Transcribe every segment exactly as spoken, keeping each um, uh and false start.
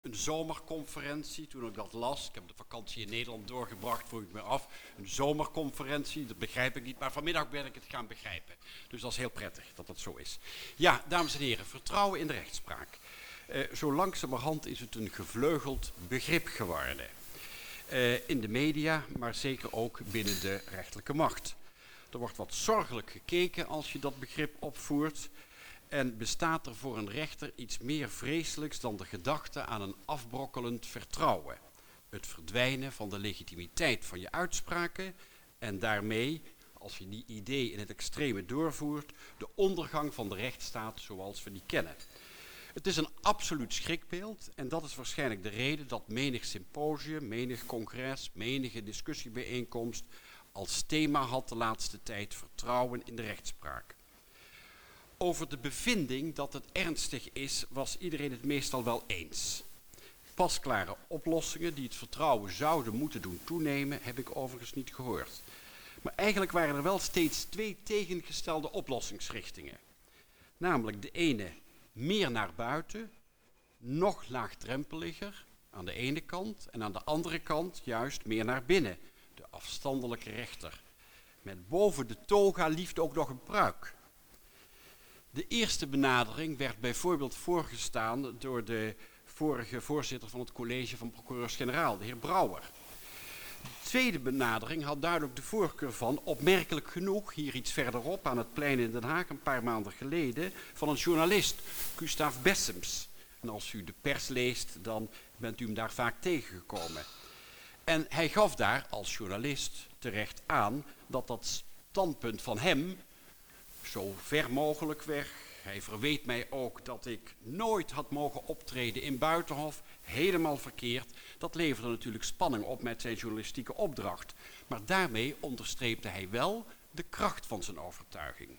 een zomerconferentie. Toen ik dat las, ik heb de vakantie in Nederland doorgebracht, vroeg ik me af. Een zomerconferentie, dat begrijp ik niet, maar vanmiddag ben ik het gaan begrijpen. Dus dat is heel prettig dat dat zo is. Ja, dames en heren, vertrouwen in de rechtspraak. Uh, zo langzamerhand is het een gevleugeld begrip geworden. Uh, in de media, maar zeker ook binnen de rechterlijke macht. Er wordt wat zorgelijk gekeken als je dat begrip opvoert. En bestaat er voor een rechter iets meer vreselijks dan de gedachte aan een afbrokkelend vertrouwen. Het verdwijnen van de legitimiteit van je uitspraken en daarmee, als je die idee in het extreme doorvoert, de ondergang van de rechtsstaat zoals we die kennen. Het is een absoluut schrikbeeld en dat is waarschijnlijk de reden dat menig symposium, menig congres, menige discussiebijeenkomst als thema had de laatste tijd vertrouwen in de rechtspraak. Over de bevinding dat het ernstig is, was iedereen het meestal wel eens. Pasklare oplossingen die het vertrouwen zouden moeten doen toenemen, heb ik overigens niet gehoord. Maar eigenlijk waren er wel steeds twee tegengestelde oplossingsrichtingen. Namelijk de ene meer naar buiten, nog laagdrempeliger aan de ene kant en aan de andere kant juist meer naar binnen, de afstandelijke rechter. Met boven de toga liefst ook nog een pruik. De eerste benadering werd bijvoorbeeld voorgestaan door de vorige voorzitter van het college van procureurs-generaal, de heer Brouwer. De tweede benadering had duidelijk de voorkeur van, opmerkelijk genoeg, hier iets verderop aan het plein in Den Haag een paar maanden geleden, van een journalist, Gustav Bessems. En als u de pers leest, dan bent u hem daar vaak tegengekomen. En hij gaf daar als journalist terecht aan dat dat standpunt van hem zo ver mogelijk weg. Hij verweet mij ook dat ik nooit had mogen optreden in Buitenhof. Helemaal verkeerd. Dat leverde natuurlijk spanning op met zijn journalistieke opdracht. Maar daarmee onderstreepte hij wel de kracht van zijn overtuiging.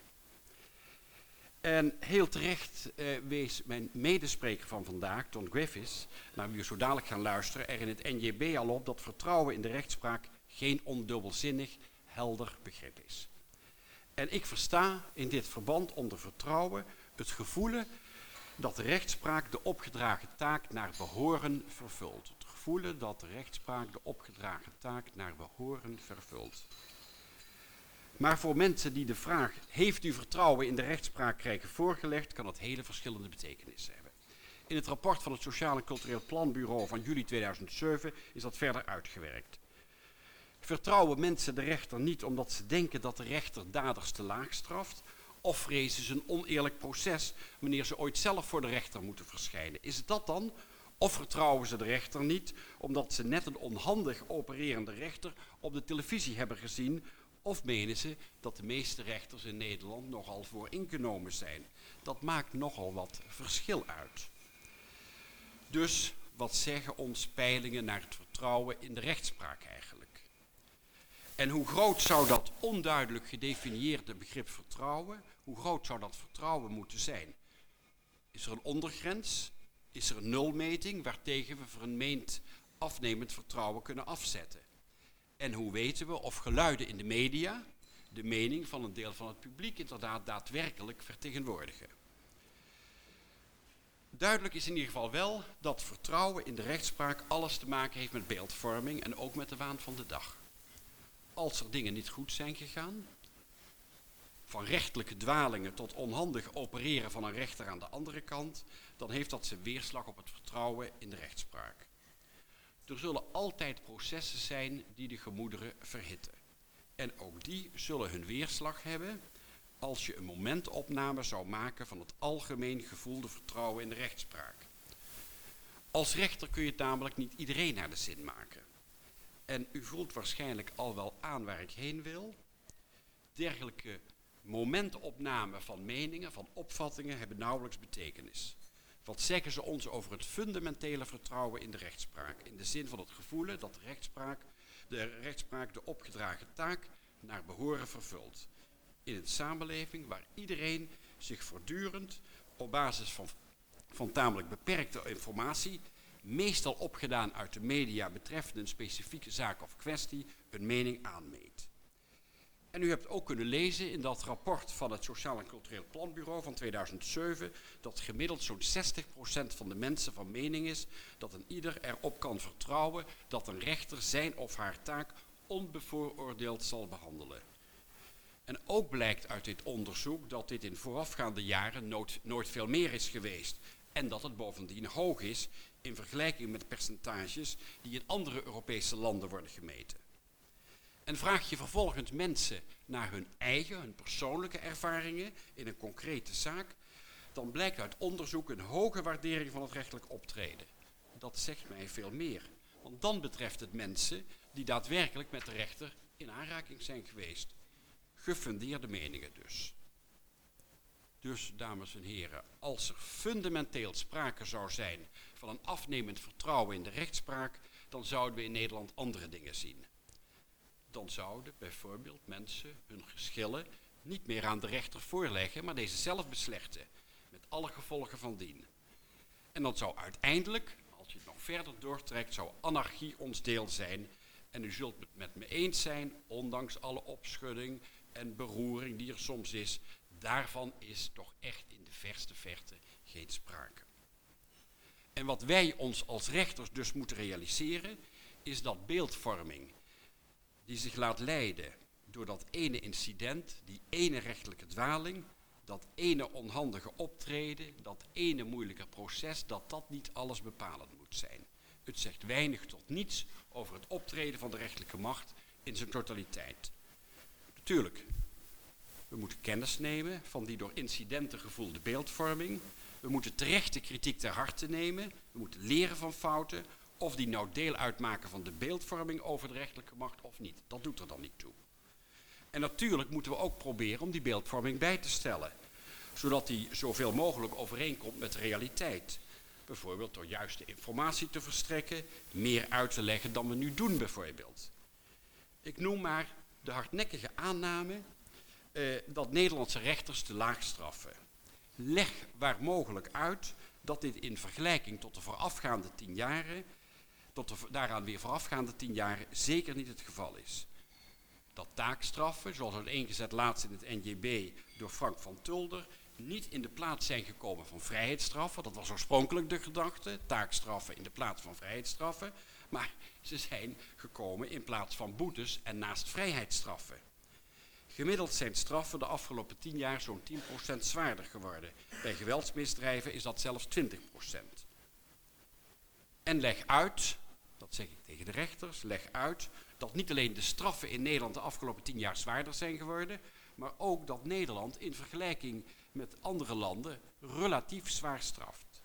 En heel terecht eh, wees mijn medespreker van vandaag, Don Griffiths, naar wie we zo dadelijk gaan luisteren, er in het N J B al op dat vertrouwen in de rechtspraak geen ondubbelzinnig, helder begrip is. En ik versta in dit verband onder vertrouwen het gevoelen dat de rechtspraak de opgedragen taak naar behoren vervult. Het gevoelen dat de rechtspraak de opgedragen taak naar behoren vervult. Maar voor mensen die de vraag, heeft u vertrouwen in de rechtspraak krijgen voorgelegd, kan het hele verschillende betekenissen hebben. In het rapport van het Sociaal en Cultureel Planbureau van juli tweeduizend zeven is dat verder uitgewerkt. Vertrouwen mensen de rechter niet omdat ze denken dat de rechter daders te laag straft, of vrezen ze een oneerlijk proces wanneer ze ooit zelf voor de rechter moeten verschijnen. Is het dat dan? Of vertrouwen ze de rechter niet omdat ze net een onhandig opererende rechter op de televisie hebben gezien, of menen ze dat de meeste rechters in Nederland nogal vooringenomen zijn. Dat maakt nogal wat verschil uit. Dus wat zeggen ons peilingen naar het vertrouwen in de rechtspraak eigenlijk? En hoe groot zou dat onduidelijk gedefinieerde begrip vertrouwen, hoe groot zou dat vertrouwen moeten zijn? Is er een ondergrens? Is er een nulmeting waartegen we vermeend afnemend vertrouwen kunnen afzetten? En hoe weten we of geluiden in de media de mening van een deel van het publiek inderdaad daadwerkelijk vertegenwoordigen? Duidelijk is in ieder geval wel dat vertrouwen in de rechtspraak alles te maken heeft met beeldvorming en ook met de waan van de dag. Als er dingen niet goed zijn gegaan, van rechtelijke dwalingen tot onhandig opereren van een rechter aan de andere kant, dan heeft dat zijn weerslag op het vertrouwen in de rechtspraak. Er zullen altijd processen zijn die de gemoederen verhitten. En ook die zullen hun weerslag hebben als je een momentopname zou maken van het algemeen gevoelde vertrouwen in de rechtspraak. Als rechter kun je het namelijk niet iedereen naar de zin maken. En u voelt waarschijnlijk al wel aan waar ik heen wil. Dergelijke momentopnamen van meningen, van opvattingen hebben nauwelijks betekenis. Wat zeggen ze ons over het fundamentele vertrouwen in de rechtspraak? In de zin van het gevoelen dat de rechtspraak de, rechtspraak de opgedragen taak naar behoren vervult. In een samenleving waar iedereen zich voortdurend op basis van, van tamelijk beperkte informatie, meestal opgedaan uit de media betreffende een specifieke zaak of kwestie, een mening aanmeet. En u hebt ook kunnen lezen in dat rapport van het Sociaal en Cultureel Planbureau van tweeduizend zeven... dat gemiddeld zo'n zestig procent van de mensen van mening is dat een ieder erop kan vertrouwen dat een rechter zijn of haar taak onbevooroordeeld zal behandelen. En ook blijkt uit dit onderzoek dat dit in voorafgaande jaren nooit, nooit veel meer is geweest. En dat het bovendien hoog is in vergelijking met percentages die in andere Europese landen worden gemeten. En vraag je vervolgens mensen naar hun eigen, hun persoonlijke ervaringen in een concrete zaak, dan blijkt uit onderzoek een hoge waardering van het rechtelijk optreden. Dat zegt mij veel meer, want dan betreft het mensen die daadwerkelijk met de rechter in aanraking zijn geweest. Gefundeerde meningen dus. Dus, dames en heren, als er fundamenteel sprake zou zijn van een afnemend vertrouwen in de rechtspraak, dan zouden we in Nederland andere dingen zien. Dan zouden bijvoorbeeld mensen hun geschillen niet meer aan de rechter voorleggen, maar deze zelf beslechten, met alle gevolgen van dien. En dan zou uiteindelijk, als je het nog verder doortrekt, zou anarchie ons deel zijn. En u zult het met me eens zijn, ondanks alle opschudding en beroering die er soms is, daarvan is toch echt in de verste verte geen sprake. En wat wij ons als rechters dus moeten realiseren, is dat beeldvorming die zich laat leiden door dat ene incident, die ene rechtelijke dwaling, dat ene onhandige optreden, dat ene moeilijke proces, dat dat niet alles bepalend moet zijn. Het zegt weinig tot niets over het optreden van de rechterlijke macht in zijn totaliteit. Natuurlijk, we moeten kennis nemen van die door incidenten gevoelde beeldvorming. We moeten terechte kritiek ter harte nemen. We moeten leren van fouten. Of die nou deel uitmaken van de beeldvorming over de rechterlijke macht of niet. Dat doet er dan niet toe. En natuurlijk moeten we ook proberen om die beeldvorming bij te stellen. Zodat die zoveel mogelijk overeenkomt met de realiteit. Bijvoorbeeld door juiste informatie te verstrekken. Meer uit te leggen dan we nu doen bijvoorbeeld. Ik noem maar de hardnekkige aanname Uh, dat Nederlandse rechters te laag straffen. Leg waar mogelijk uit dat dit in vergelijking tot de voorafgaande tien jaren, tot de daaraan weer voorafgaande tien jaren, zeker niet het geval is. Dat taakstraffen, zoals uiteengezet laatst in het N J B door Frank van Tulder, niet in de plaats zijn gekomen van vrijheidsstraffen. Dat was oorspronkelijk de gedachte, taakstraffen in de plaats van vrijheidsstraffen. Maar ze zijn gekomen in plaats van boetes en naast vrijheidsstraffen. Gemiddeld zijn straffen de afgelopen tien jaar zo'n tien procent zwaarder geworden. Bij geweldsmisdrijven is dat zelfs twintig procent. En leg uit, dat zeg ik tegen de rechters, leg uit dat niet alleen de straffen in Nederland de afgelopen tien jaar zwaarder zijn geworden, maar ook dat Nederland in vergelijking met andere landen relatief zwaar straft.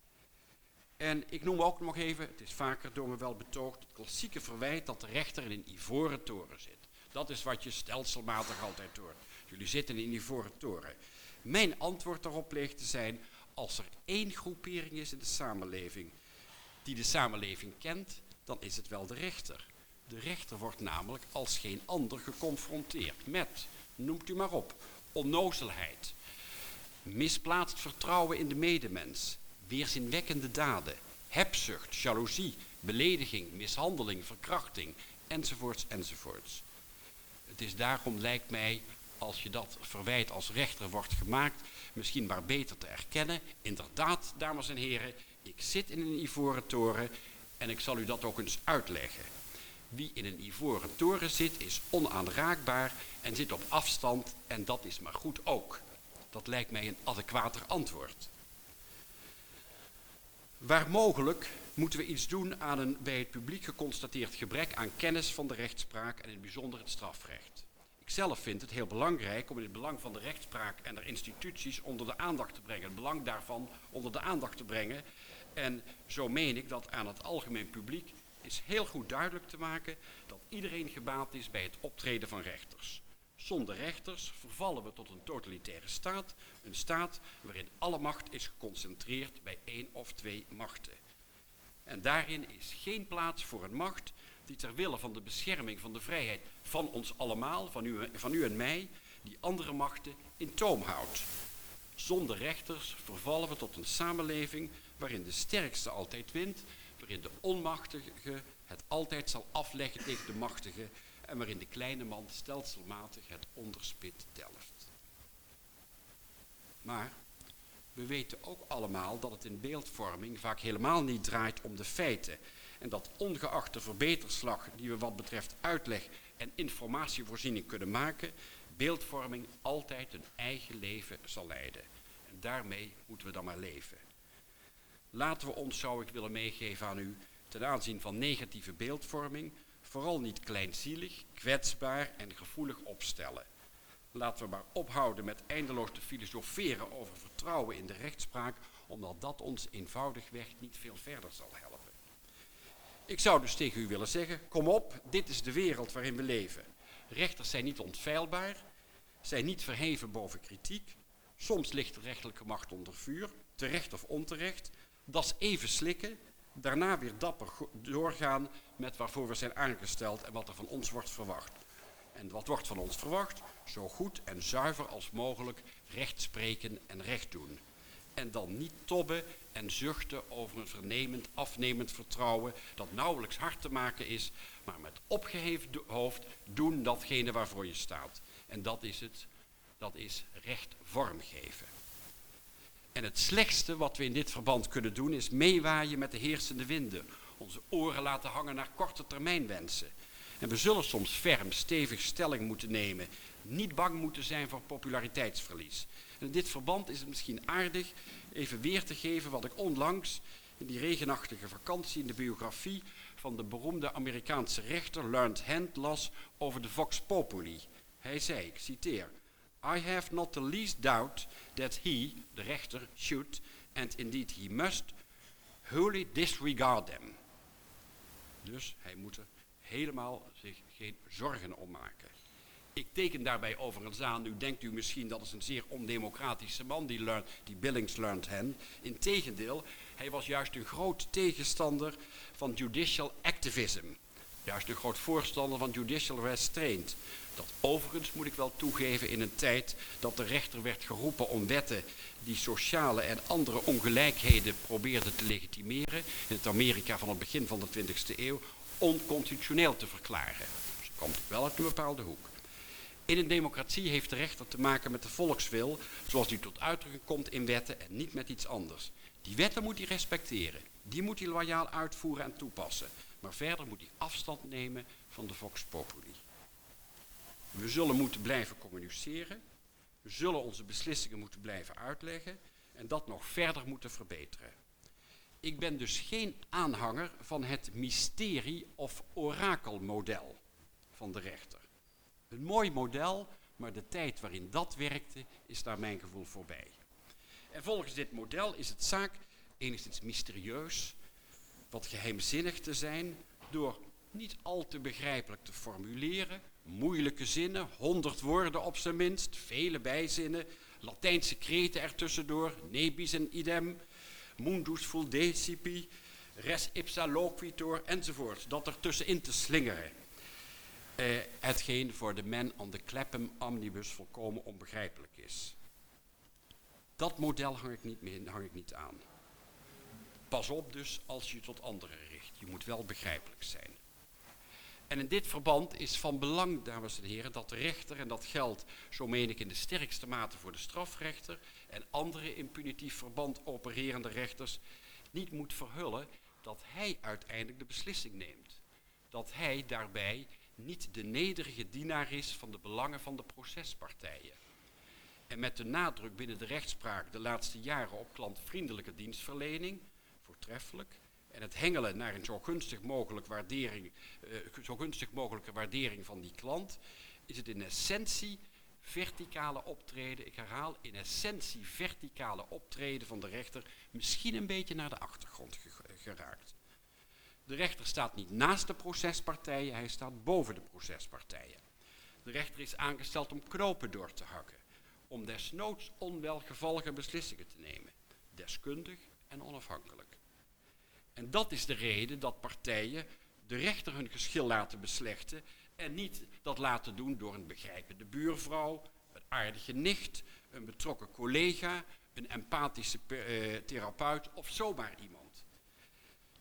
En ik noem ook nog even, het is vaker door me wel betoogd, het klassieke verwijt dat de rechter in een ivoren toren zit. Dat is wat je stelselmatig altijd hoort. Jullie zitten in een ivoren toren. Mijn antwoord daarop pleegt te zijn, als er één groepering is in de samenleving die de samenleving kent, dan is het wel de rechter. De rechter wordt namelijk als geen ander geconfronteerd met, noemt u maar op, onnozelheid, misplaatst vertrouwen in de medemens, weerzinwekkende daden, hebzucht, jaloezie, belediging, mishandeling, verkrachting, enzovoorts, enzovoorts. Het is daarom, lijkt mij, als je dat verwijt als rechter wordt gemaakt, misschien maar beter te erkennen. Inderdaad, dames en heren, ik zit in een ivoren toren en ik zal u dat ook eens uitleggen. Wie in een ivoren toren zit, is onaanraakbaar en zit op afstand en dat is maar goed ook. Dat lijkt mij een adequater antwoord. Waar mogelijk moeten we iets doen aan een bij het publiek geconstateerd gebrek aan kennis van de rechtspraak en in het bijzonder het strafrecht. Ik zelf vind het heel belangrijk om in het belang van de rechtspraak en der instituties onder de aandacht te brengen. Het belang daarvan onder de aandacht te brengen. En zo meen ik dat aan het algemeen publiek is heel goed duidelijk te maken dat iedereen gebaat is bij het optreden van rechters. Zonder rechters vervallen we tot een totalitaire staat, een staat waarin alle macht is geconcentreerd bij één of twee machten. En daarin is geen plaats voor een macht die ter wille van de bescherming van de vrijheid van ons allemaal, van u, van u en mij, die andere machten in toom houdt. Zonder rechters vervallen we tot een samenleving waarin de sterkste altijd wint, waarin de onmachtige het altijd zal afleggen tegen de machtige en waarin de kleine man stelselmatig het onderspit delft. Maar we weten ook allemaal dat het in beeldvorming vaak helemaal niet draait om de feiten. En dat ongeacht de verbeterslag die we wat betreft uitleg en informatievoorziening kunnen maken, beeldvorming altijd een eigen leven zal leiden. En daarmee moeten we dan maar leven. Laten we ons, zou ik willen meegeven aan u, ten aanzien van negatieve beeldvorming, vooral niet kleinzielig, kwetsbaar en gevoelig opstellen. Laten we maar ophouden met eindeloos te filosoferen over vertrouwen in de rechtspraak, omdat dat ons eenvoudigweg niet veel verder zal helpen. Ik zou dus tegen u willen zeggen, kom op, dit is de wereld waarin we leven. Rechters zijn niet onfeilbaar, zijn niet verheven boven kritiek. Soms ligt de rechterlijke macht onder vuur, terecht of onterecht. Dat is even slikken, daarna weer dapper doorgaan met waarvoor we zijn aangesteld en wat er van ons wordt verwacht. En wat wordt van ons verwacht? Zo goed en zuiver als mogelijk recht spreken en recht doen. En dan niet tobben en zuchten over een vernemend, afnemend vertrouwen dat nauwelijks hard te maken is, maar met opgeheven hoofd doen datgene waarvoor je staat. En dat is het, dat is recht vormgeven. En het slechtste wat we in dit verband kunnen doen is meewaaien met de heersende winden, onze oren laten hangen naar korte termijn wensen. En we zullen soms ferm, stevig stelling moeten nemen, niet bang moeten zijn voor populariteitsverlies. En in dit verband is het misschien aardig even weer te geven wat ik onlangs in die regenachtige vakantie in de biografie van de beroemde Amerikaanse rechter Learned Hand las over de Vox Populi. Hij zei, ik citeer, I have not the least doubt that he, de rechter, should, and indeed he must, wholly disregard them. Dus hij moet er helemaal zich geen zorgen om maken. Ik teken daarbij overigens aan, nu denkt u misschien dat is een zeer ondemocratische man, die, learn, die Billings Learned Hand. Integendeel, hij was juist een groot tegenstander van judicial activism. Juist een groot voorstander van judicial restraint. Dat overigens, moet ik wel toegeven, in een tijd dat de rechter werd geroepen om wetten die sociale en andere ongelijkheden probeerden te legitimeren, in het Amerika van het begin van de twintigste eeuw, onconstitutioneel te verklaren. Dus dat komt wel uit een bepaalde hoek. In een democratie heeft de rechter te maken met de volkswil, zoals die tot uitdrukking komt in wetten en niet met iets anders. Die wetten moet hij respecteren, die moet hij loyaal uitvoeren en toepassen. Maar verder moet hij afstand nemen van de Vox Populi. We zullen moeten blijven communiceren, we zullen onze beslissingen moeten blijven uitleggen en dat nog verder moeten verbeteren. Ik ben dus geen aanhanger van het mysterie- of orakelmodel van de rechter. Een mooi model, maar de tijd waarin dat werkte is naar mijn gevoel voorbij. En volgens dit model is het zaak enigszins mysterieus, wat geheimzinnig te zijn, door niet al te begrijpelijk te formuleren, moeilijke zinnen, honderd woorden op zijn minst, vele bijzinnen, Latijnse kreten ertussendoor, nebis en idem, mundus fuldecipi, res ipsa loquitur enzovoort, dat er tussenin te slingeren. Uh, hetgeen voor de man aan de Clapham omnibus volkomen onbegrijpelijk is. Dat model hang ik niet, mee, hang ik niet aan. Pas op dus als je tot anderen richt. Je moet wel begrijpelijk zijn. En in dit verband is van belang, dames en heren, dat de rechter, en dat geldt, zo meen ik in de sterkste mate voor de strafrechter en andere in punitief verband opererende rechters, niet moet verhullen dat hij uiteindelijk de beslissing neemt. Dat hij daarbij niet de nederige dienaar is van de belangen van de procespartijen. En met de nadruk binnen de rechtspraak de laatste jaren op klantvriendelijke dienstverlening, voortreffelijk, en het hengelen naar een zo gunstig, mogelijk waardering, uh, zo gunstig mogelijke waardering van die klant, is het in essentie verticale optreden, ik herhaal, in essentie verticale optreden van de rechter misschien een beetje naar de achtergrond geraakt. De rechter staat niet naast de procespartijen, hij staat boven de procespartijen. De rechter is aangesteld om knopen door te hakken, om desnoods onwelgevallige beslissingen te nemen, deskundig en onafhankelijk. En dat is de reden dat partijen de rechter hun geschil laten beslechten en niet dat laten doen door een begrijpende buurvrouw, een aardige nicht, een betrokken collega, een empathische uh, therapeut of zomaar iemand.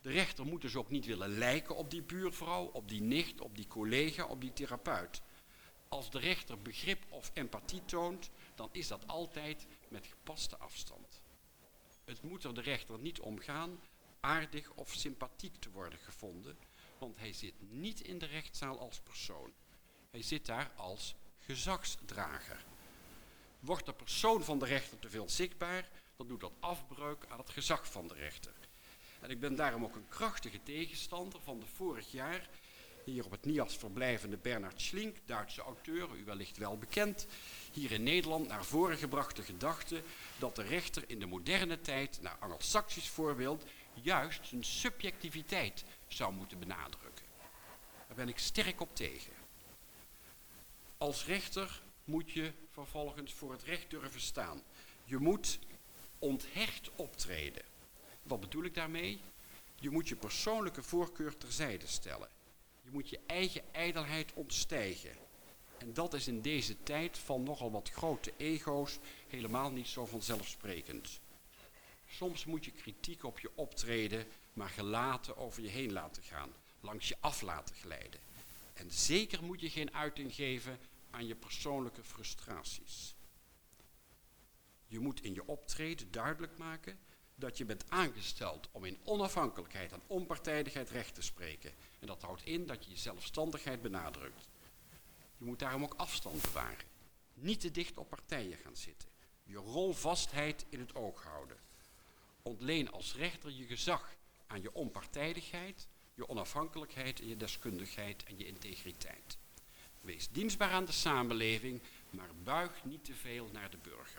De rechter moet dus ook niet willen lijken op die buurvrouw, op die nicht, op die collega, op die therapeut. Als de rechter begrip of empathie toont, dan is dat altijd met gepaste afstand. Het moet er de rechter niet om gaan aardig of sympathiek te worden gevonden, want hij zit niet in de rechtszaal als persoon. Hij zit daar als gezagsdrager. Wordt de persoon van de rechter te veel zichtbaar, dan doet dat afbreuk aan het gezag van de rechter. En ik ben daarom ook een krachtige tegenstander van de vorig jaar hier op het N I A S verblijvende Bernhard Schlink, Duitse auteur, u wellicht wel bekend, hier in Nederland naar voren gebrachte gedachte dat de rechter in de moderne tijd, naar Anglo-Saxisch voorbeeld, juist zijn subjectiviteit zou moeten benadrukken. Daar ben ik sterk op tegen. Als rechter moet je vervolgens voor het recht durven staan. Je moet onthecht optreden. Wat bedoel ik daarmee? Je moet je persoonlijke voorkeur terzijde stellen. Je moet je eigen ijdelheid ontstijgen. En dat is in deze tijd van nogal wat grote ego's helemaal niet zo vanzelfsprekend. Soms moet je kritiek op je optreden maar gelaten over je heen laten gaan, langs je af laten glijden. En zeker moet je geen uiting geven aan je persoonlijke frustraties. Je moet in je optreden duidelijk maken dat je bent aangesteld om in onafhankelijkheid en onpartijdigheid recht te spreken. En dat houdt in dat je je zelfstandigheid benadrukt. Je moet daarom ook afstand bewaren. Niet te dicht op partijen gaan zitten. Je rolvastheid in het oog houden. Ontleen als rechter je gezag aan je onpartijdigheid, je onafhankelijkheid en je deskundigheid en je integriteit. Wees dienstbaar aan de samenleving, maar buig niet te veel naar de burger.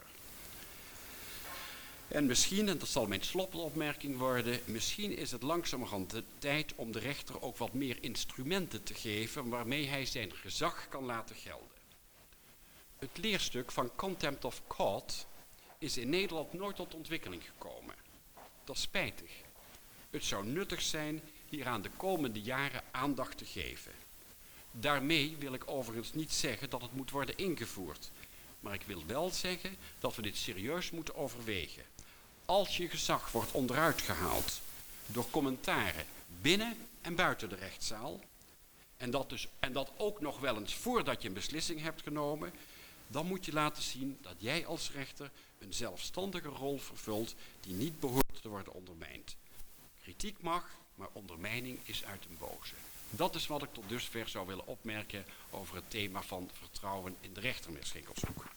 En misschien, en dat zal mijn slotopmerking worden, misschien is het langzamerhand de tijd om de rechter ook wat meer instrumenten te geven waarmee hij zijn gezag kan laten gelden. Het leerstuk van Contempt of Court is in Nederland nooit tot ontwikkeling gekomen. Dat is spijtig. Het zou nuttig zijn hieraan de komende jaren aandacht te geven. Daarmee wil ik overigens niet zeggen dat het moet worden ingevoerd. Maar ik wil wel zeggen dat we dit serieus moeten overwegen. Als je gezag wordt onderuit gehaald door commentaren binnen en buiten de rechtszaal, en dat, dus, en dat ook nog wel eens voordat je een beslissing hebt genomen, dan moet je laten zien dat jij als rechter een zelfstandige rol vervult die niet behoort te worden ondermijnd. Kritiek mag, maar ondermijning is uit een boze. Dat is wat ik tot dusver zou willen opmerken over het thema van vertrouwen in de rechter, meneer Schinkelshoek.